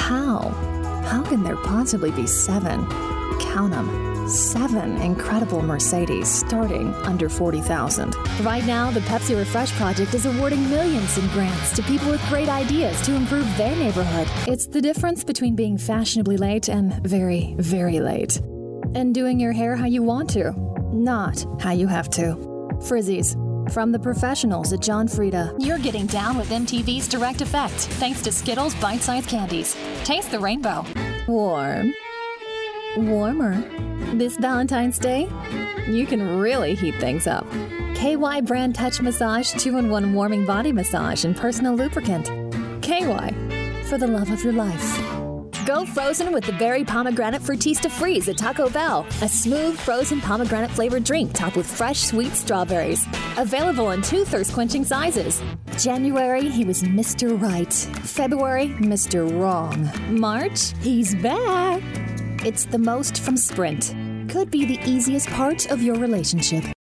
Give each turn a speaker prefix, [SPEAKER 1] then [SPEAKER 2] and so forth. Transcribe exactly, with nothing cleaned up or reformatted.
[SPEAKER 1] How? How can there possibly be seven? Count them. Seven incredible Mercedes starting under forty thousand dollars. Right now, the Pepsi Refresh Project is awarding millions in grants to people with great ideas to improve their neighborhood. It's the difference between being fashionably late and very, very late. And doing your hair how you want to, not how you have to. Frizzies. From the professionals at John Frieda. You're getting down with M T V's Direct Effect, thanks to Skittles bite-sized candies. Taste the rainbow. Warm. Warmer. This Valentine's Day, you can really heat things up. K Y Brand Touch Massage two in one warming body massage and personal lubricant. K Y, for the love of your life. Go frozen with the Berry Pomegranate Fruitista Freeze at Taco Bell. A smooth, frozen pomegranate flavored drink topped with fresh, sweet strawberries. Available in two thirst-quenching sizes. January, he was Mister Right. February, Mister Wrong. March, he's back. It's the most from Sprint. Could be the easiest part of your relationship.